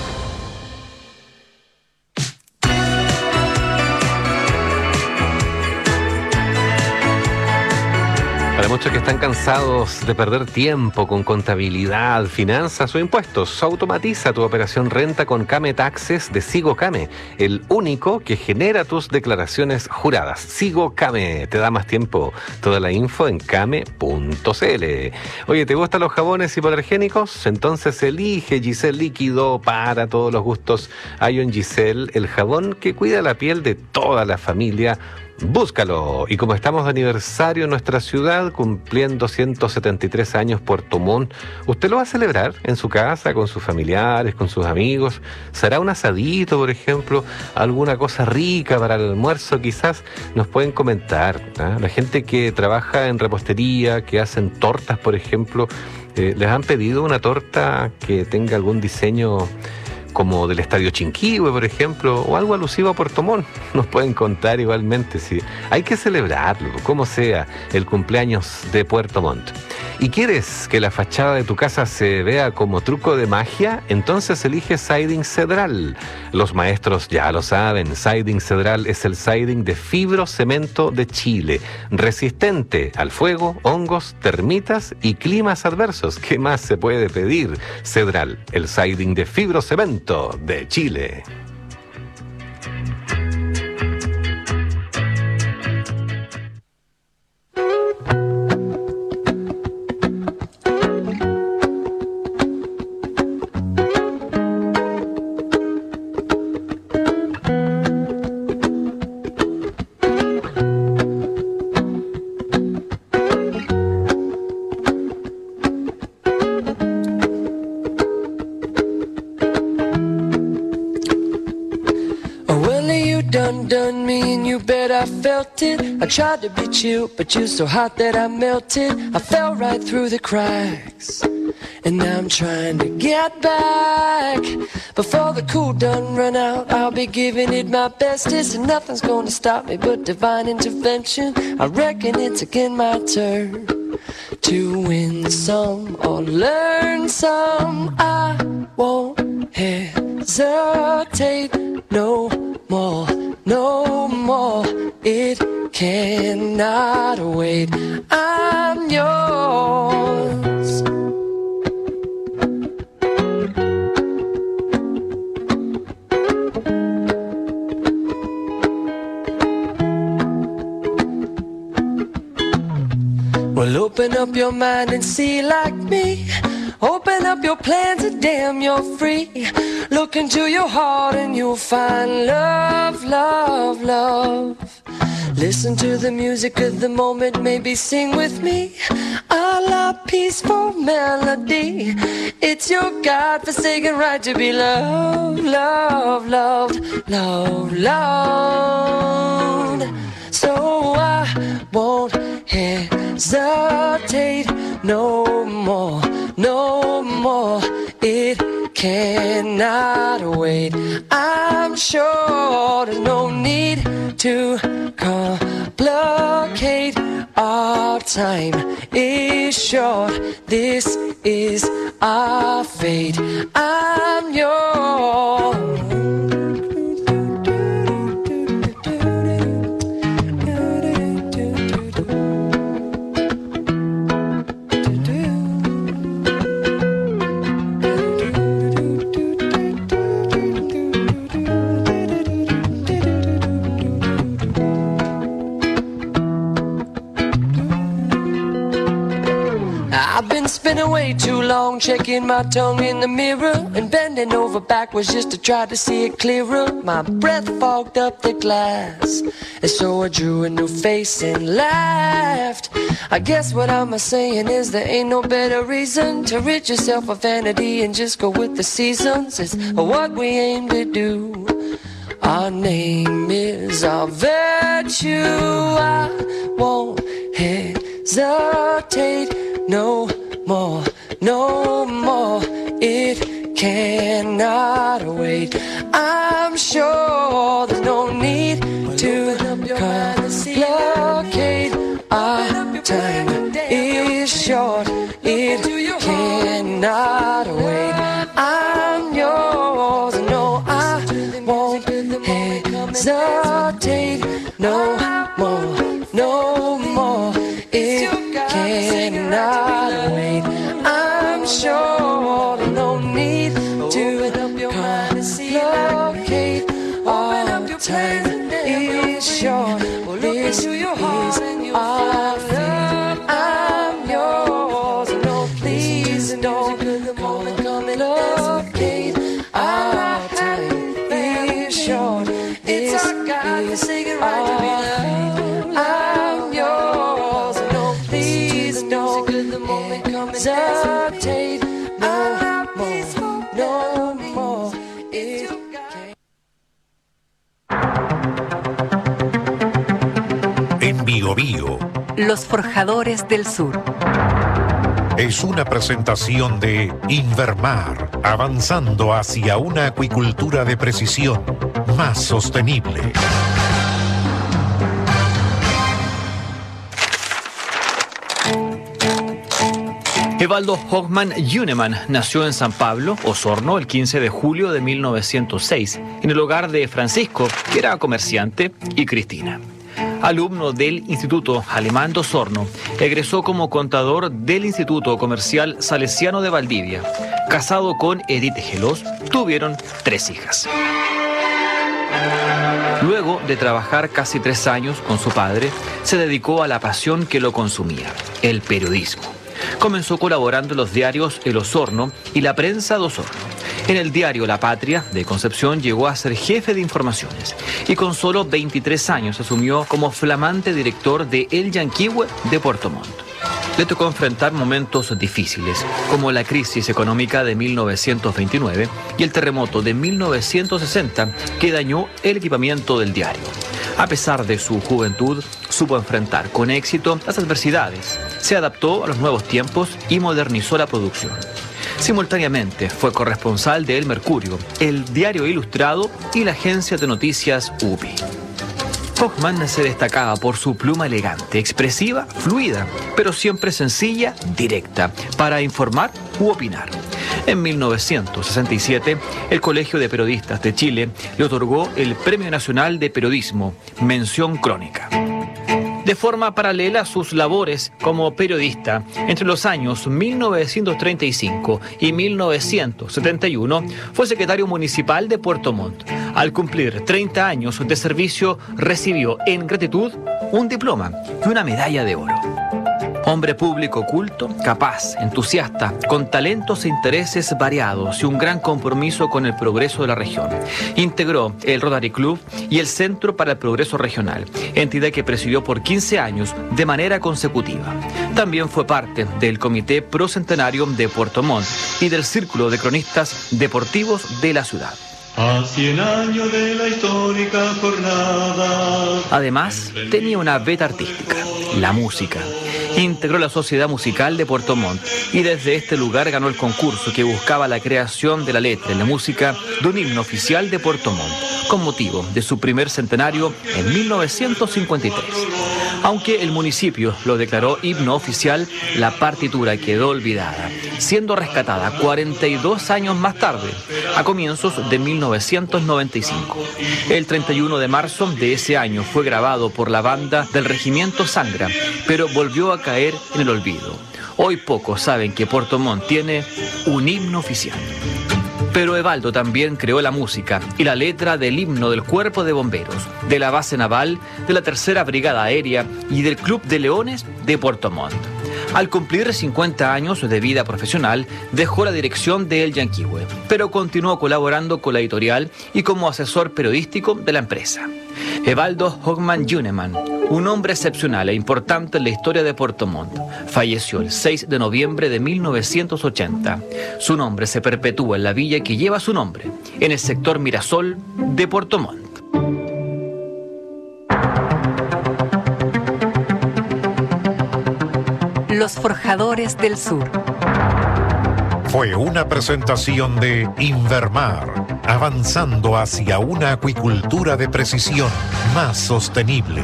Para muchos que están cansados de perder tiempo con contabilidad, finanzas o impuestos, automatiza tu operación renta con Came Taxes de Sigo Came, el único que genera tus declaraciones juradas. Sigo Came, te da más tiempo. Toda la info en came punto c l. Oye, ¿te gustan los jabones hipoalergénicos? Entonces elige Giselle Líquido para todos los gustos. Ion Giselle, el jabón que cuida la piel de toda la familia. Búscalo. Y como estamos de aniversario en nuestra ciudad, cumpliendo ciento setenta y tres años Puerto Montt, usted lo va a celebrar en su casa, con sus familiares, con sus amigos. ¿Será un asadito, por ejemplo? ¿Alguna cosa rica para el almuerzo? Quizás nos pueden comentar, ¿eh? La gente que trabaja en repostería, que hacen tortas, por ejemplo, eh, ¿les han pedido una torta que tenga algún diseño como del Estadio Chinquihue, por ejemplo, o algo alusivo a Puerto Montt? Nos pueden contar igualmente. Sí, hay que celebrarlo, como sea, el cumpleaños de Puerto Montt. ¿Y quieres que la fachada de tu casa se vea como truco de magia? Entonces elige Siding Cedral. Los maestros ya lo saben, Siding Cedral es el siding de fibrocemento de Chile, resistente al fuego, hongos, termitas y climas adversos. ¿Qué más se puede pedir? Cedral, el siding de fibrocemento de Chile. I tried to be chill, but you're so hot that I melted. I fell right through the cracks, and now I'm trying to get back. Before the cool done run out, I'll be giving it my bestest, and nothing's gonna stop me but divine intervention. I reckon it's again my turn to win some or learn some. I won't hesitate no more, no more. It cannot wait. I'm yours. Well, open up your mind and see like me. Open up your plans and damn, you're free. Look into your heart and you'll find love, love, love. Listen to the music of the moment, maybe sing with me. A la peaceful melody. It's your God-forsaken right to be loved, loved, loved, loved, loved. So I won't hesitate no more, no more. It cannot wait. I'm sure there's no need to complicate. Our time is short. This is our fate. I'm yours. Spending way too long checking my tongue in the mirror and bending over backwards just to try to see it clearer. My breath fogged up the glass, and so I drew a new face and laughed. I guess what I'm saying is there ain't no better reason to rid yourself of vanity and just go with the seasons. It's what we aim to do. Our name is our virtue. I won't hesitate no more, no more. It cannot wait. I'm sure there's no need to complicate. Our time is short. It cannot wait. I'm yours. No, I won't hesitate no more, no more. It cannot wait. I'm sure there's no need to complicate. Our time is short. This is our fate. I'm yours. No, please don't complicate. Our time is short. This is our fate. hesitate no more, no more. It En Bio Bio Los Forjadores del Sur. es una presentación de Invermar, avanzando hacia una acuicultura de precisión más sostenible. Evaldo Hochmann Junemann nació en San Pablo, Osorno, el quince de julio de mil novecientos seis, en el hogar de Francisco, que era comerciante, y Cristina. Alumno del Instituto Alemán de Osorno, egresó como contador del Instituto Comercial Salesiano de Valdivia. Casado con Edith Gelos, tuvieron tres hijas. Luego de trabajar casi tres años con su padre, se dedicó a la pasión que lo consumía, el periodismo. Comenzó colaborando en los diarios El Osorno y La Prensa de Osorno. En el diario La Patria de Concepción llegó a ser jefe de informaciones y con solo veintitrés años asumió como flamante director de El Yanquihue de Puerto Montt. Le tocó enfrentar momentos difíciles, como la crisis económica de mil novecientos veintinueve y el terremoto de mil novecientos sesenta que dañó el equipamiento del diario. A pesar de su juventud, supo enfrentar con éxito las adversidades, se adaptó a los nuevos tiempos y modernizó la producción. Simultáneamente fue corresponsal de El Mercurio, el Diario Ilustrado y la agencia de noticias U P I. Hochmann se destacaba por su pluma elegante, expresiva, fluida, pero siempre sencilla, directa, para informar u opinar. En mil novecientos sesenta y siete, el Colegio de Periodistas de Chile le otorgó el Premio Nacional de Periodismo, mención crónica. De forma paralela a sus labores como periodista, entre los años mil novecientos treinta y cinco y mil novecientos setenta y uno, fue secretario municipal de Puerto Montt. Al cumplir treinta años de servicio, recibió en gratitud un diploma y una medalla de oro. Hombre público culto, capaz, entusiasta, con talentos e intereses variados y un gran compromiso con el progreso de la región. Integró el Rotary Club y el Centro para el Progreso Regional, entidad que presidió por quince años de manera consecutiva. También fue parte del Comité Pro Centenario de Puerto Montt y del Círculo de Cronistas Deportivos de la ciudad. A cien años de la histórica jornada. Además, tenía una beta artística, la música. Integró la Sociedad Musical de Puerto Montt y desde este lugar ganó el concurso que buscaba la creación de la letra y la música de un himno oficial de Puerto Montt, con motivo de su primer centenario en mil novecientos cincuenta y tres. Aunque el municipio lo declaró himno oficial, la partitura quedó olvidada, siendo rescatada cuarenta y dos años más tarde, a comienzos de mil novecientos noventa y cinco. El treinta y uno de marzo de ese año fue grabado por la banda del Regimiento Sangra, pero volvió a caer en el olvido. Hoy pocos saben que Puerto Montt tiene un himno oficial. Pero Evaldo también creó la música y la letra del himno del Cuerpo de Bomberos, de la Base Naval, de la Tercera Brigada Aérea y del Club de Leones de Puerto Montt. Al cumplir cincuenta años de vida profesional, dejó la dirección de El Yanquihue, pero continuó colaborando con la editorial y como asesor periodístico de la empresa. Evaldo Hochmann Junemann, un hombre excepcional e importante en la historia de Puerto Montt, falleció el seis de noviembre de mil novecientos ochenta. Su nombre se perpetúa en la villa que lleva su nombre, en el sector Mirasol de Puerto Montt. Los Forjadores del Sur. Fue una presentación de Invermar, avanzando hacia una acuicultura de precisión más sostenible.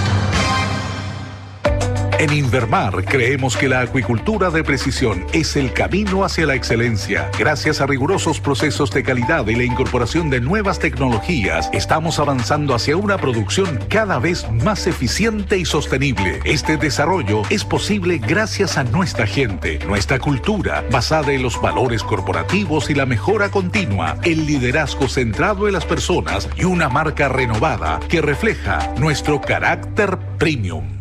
En Invermar creemos que la acuicultura de precisión es el camino hacia la excelencia. Gracias a rigurosos procesos de calidad y la incorporación de nuevas tecnologías, estamos avanzando hacia una producción cada vez más eficiente y sostenible. Este desarrollo es posible gracias a nuestra gente, nuestra cultura, basada en los valores corporativos y la mejora continua, el liderazgo centrado en las personas y una marca renovada que refleja nuestro carácter premium.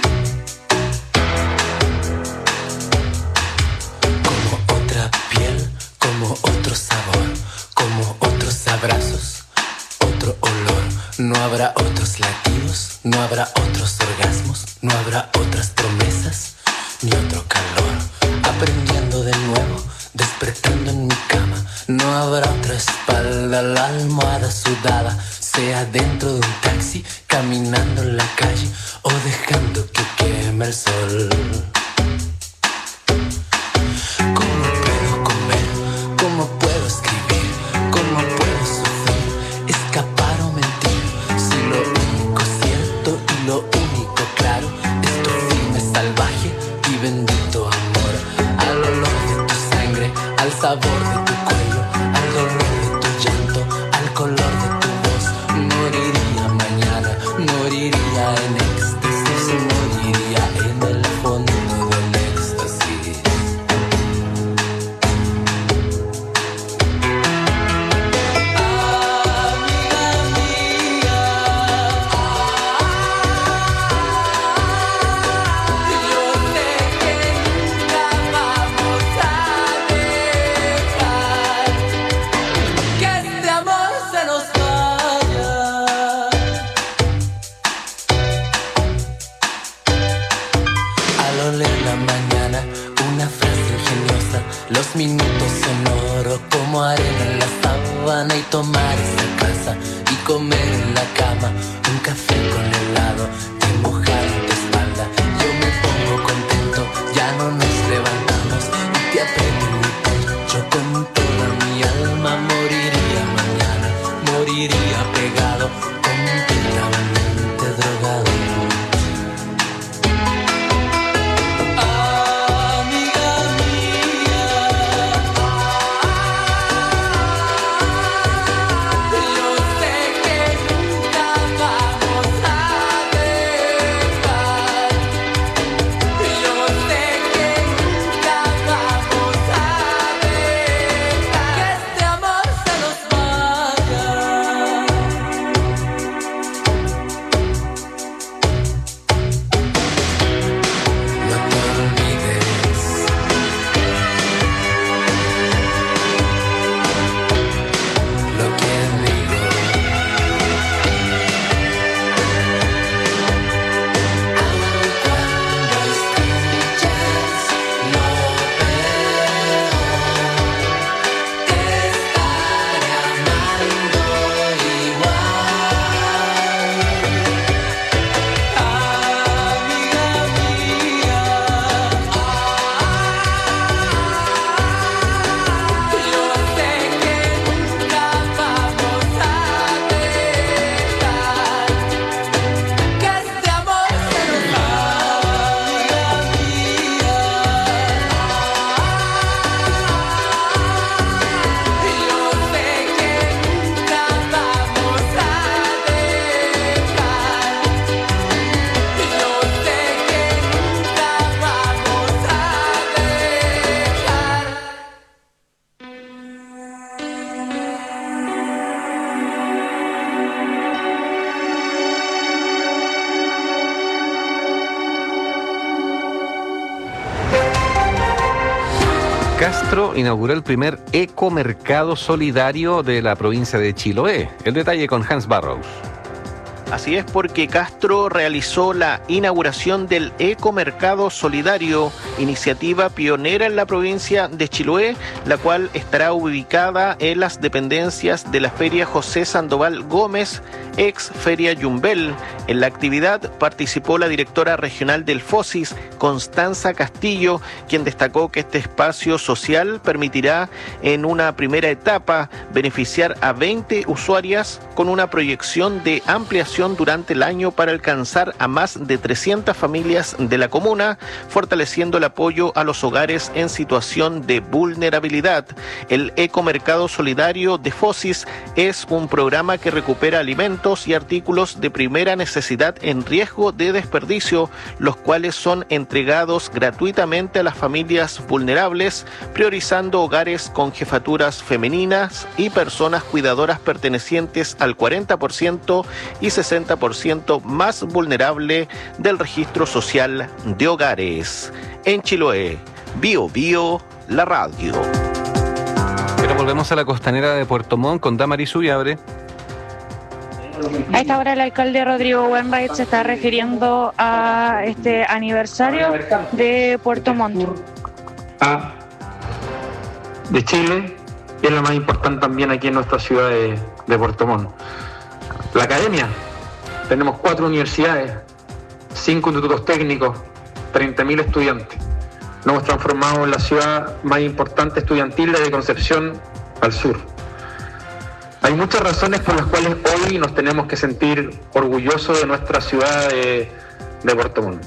Como otra piel habrá otros latidos, no habrá otros orgasmos, no habrá otras promesas, ni otro calor. Aprendiendo de nuevo, despertando en mi cama. No habrá otra espalda, la almohada sudada, sea dentro de un taxi, caminando en la calle o dejando que queme el sol. ¿Cómo puedo comer? ¿Cómo puedo escribir? ¿Cómo puedo sufrir? Escapar o mentir. Si lo único cierto y lo único claro es tu firme salvaje y bendito amor. Al olor de tu sangre, al sabor de tu cuello, al dolor de tu llanto, al color de tu voz. Moriría mañana, moriría en éxtasis, moriría en el fondo del éxtasis. Los minutos son oro como arena en la sábana y tomar esa casa y comer en la cama un café con helado y mojar tu espalda. Yo me pongo contento, ya no nos levantamos y te aprieto en mi pecho con toda mi alma. Moriría mañana, moriría pegado, completamente drogado. Castro inauguró el primer ecomercado solidario de la provincia de Chiloé. El detalle con Hans Barrows. Así es, porque Castro realizó la inauguración del Ecomercado Solidario, iniciativa pionera en la provincia de Chiloé, la cual estará ubicada en las dependencias de la Feria José Sandoval Gómez, ex Feria Yumbel. En la actividad participó la directora regional del FOSIS, Constanza Castillo, quien destacó que este espacio social permitirá en una primera etapa beneficiar a veinte usuarias con una proyección de ampliación durante el año para alcanzar a más de trescientas familias de la comuna, fortaleciendo el apoyo a los hogares en situación de vulnerabilidad. El Ecomercado Solidario de FOSIS es un programa que recupera alimentos y artículos de primera necesidad en riesgo de desperdicio, los cuales son entregados gratuitamente a las familias vulnerables, priorizando hogares con jefaturas femeninas y personas cuidadoras pertenecientes al cuarenta por ciento y sesenta por ciento más vulnerable del registro social de hogares. En Chiloé, Bio Bio, la radio. Pero volvemos a la costanera de Puerto Montt con Damaris Ullabre. A esta hora el alcalde Rodrigo Wainwright se está refiriendo a este aniversario de Puerto Montt. A de Chile, y es la más importante también aquí en nuestra ciudad de, de Puerto Montt. La academia, tenemos cuatro universidades, cinco institutos técnicos, treinta mil estudiantes. Nos hemos transformado en la ciudad más importante estudiantil de Concepción al sur. Hay muchas razones por las cuales hoy nos tenemos que sentir orgullosos de nuestra ciudad de, de Puerto Montt.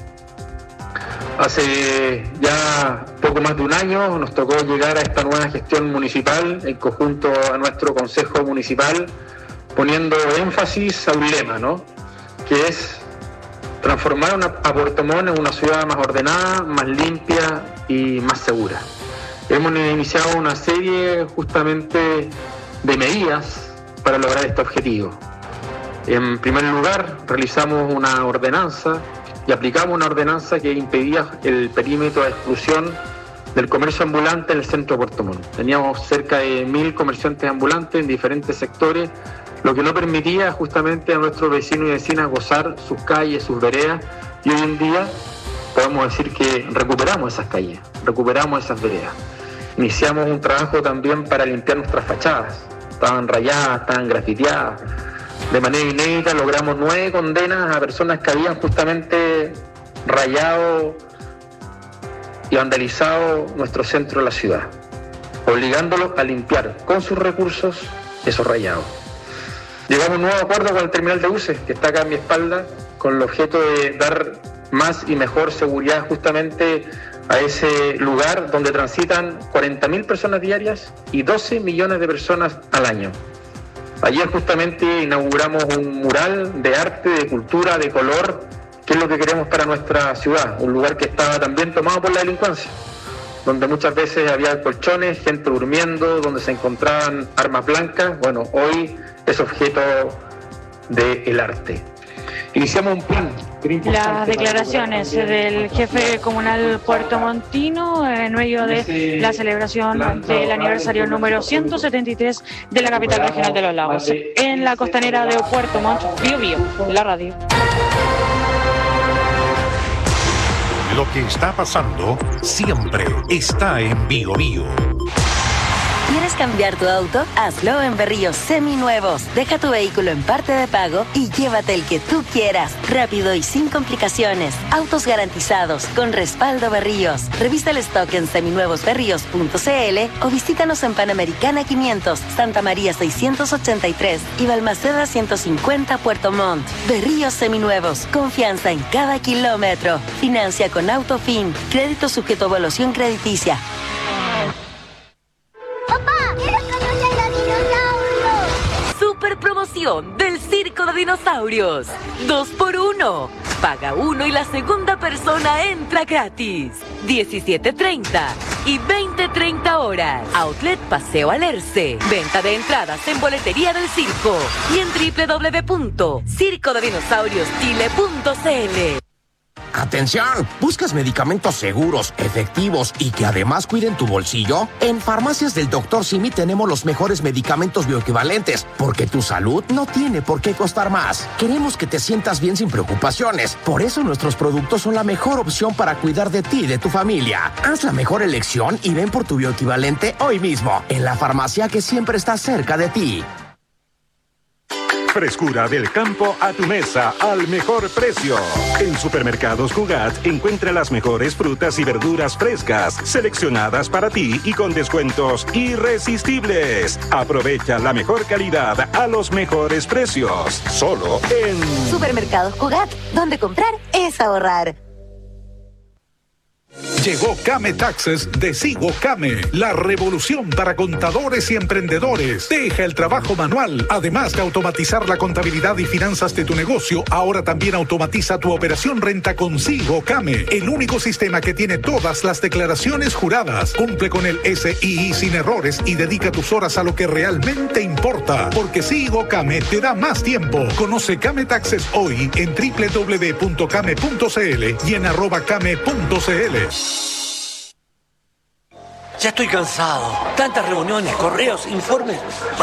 Hace ya poco más de un año nos tocó llegar a esta nueva gestión municipal en conjunto a nuestro Consejo Municipal, poniendo énfasis a un lema, ¿no? Que es transformar una, a Puerto Montt en una ciudad más ordenada, más limpia y más segura. Hemos iniciado una serie justamente de medidas para lograr este objetivo. En primer lugar, realizamos una ordenanza y aplicamos una ordenanza que impedía el perímetro de exclusión del comercio ambulante en el centro de Puerto Montt. Teníamos cerca de mil comerciantes ambulantes en diferentes sectores, lo que no permitía justamente a nuestros vecinos y vecinas gozar sus calles, sus veredas, y hoy en día podemos decir que recuperamos esas calles, recuperamos esas veredas. Iniciamos un trabajo también para limpiar nuestras fachadas, estaban rayadas, estaban grafiteadas. De manera inédita logramos nueve condenas a personas que habían justamente rayado y vandalizado nuestro centro de la ciudad, obligándolos a limpiar con sus recursos esos rayados. Llegamos a un nuevo acuerdo con el terminal de buses, que está acá a mi espalda, con el objeto de dar más y mejor seguridad justamente a ese lugar donde transitan cuarenta mil personas diarias y doce millones de personas al año. Ayer justamente inauguramos un mural de arte, de cultura, de color, que es lo que queremos para nuestra ciudad, un lugar que estaba también tomado por la delincuencia, donde muchas veces había colchones, gente durmiendo, donde se encontraban armas blancas. Bueno, hoy es objeto del arte. Iniciamos un plan. Las declaraciones del jefe comunal puertomontino en medio de la celebración del aniversario número ciento setenta y tres de la capital regional de los lagos. En la costanera de Puerto Montt, Bío Bío, la radio. Lo que está pasando siempre está en Bío Bío. ¿Quieres cambiar tu auto? Hazlo en Berríos Seminuevos. Deja tu vehículo en parte de pago y llévate el que tú quieras. Rápido y sin complicaciones. Autos garantizados con respaldo Berríos. Revisa el stock en seminuevos berríos punto c l o visítanos en Panamericana quinientos, Santa María seiscientos ochenta y tres y Balmaceda ciento cincuenta Puerto Montt. Berríos Seminuevos. Confianza en cada kilómetro. Financia con Autofin. Crédito sujeto a evaluación crediticia. Super promoción del Circo de Dinosaurios. Dos por uno. Paga uno y la segunda persona entra gratis. diecisiete treinta y veinte treinta horas. Outlet Paseo Alerce. Venta de entradas en boletería del circo y en doble u doble u doble u punto circo de dinosaurios chile punto c l. ¡Atención! ¿Buscas medicamentos seguros, efectivos y que además cuiden tu bolsillo? En Farmacias del doctor Simi tenemos los mejores medicamentos bioequivalentes, porque tu salud no tiene por qué costar más. Queremos que te sientas bien sin preocupaciones. Por eso nuestros productos son la mejor opción para cuidar de ti y de tu familia. Haz la mejor elección y ven por tu bioequivalente hoy mismo, en la farmacia que siempre está cerca de ti. Frescura del campo a tu mesa al mejor precio. En Supermercados Cugat encuentra las mejores frutas y verduras frescas, seleccionadas para ti y con descuentos irresistibles. Aprovecha la mejor calidad a los mejores precios. Solo en Supermercados Cugat, donde comprar es ahorrar. Llegó Came Taxes de Sigo Came, la revolución para contadores y emprendedores. Deja el trabajo manual. Además de automatizar la contabilidad y finanzas de tu negocio, ahora también automatiza tu operación renta con Sigo Came, el único sistema que tiene todas las declaraciones juradas. Cumple con el S I I sin errores y dedica tus horas a lo que realmente importa, porque Sigo Came te da más tiempo. Conoce Came Taxes hoy en doble u doble u doble u punto came punto c l y en arroba came punto c l. Ya estoy cansado. Tantas reuniones, correos, informes.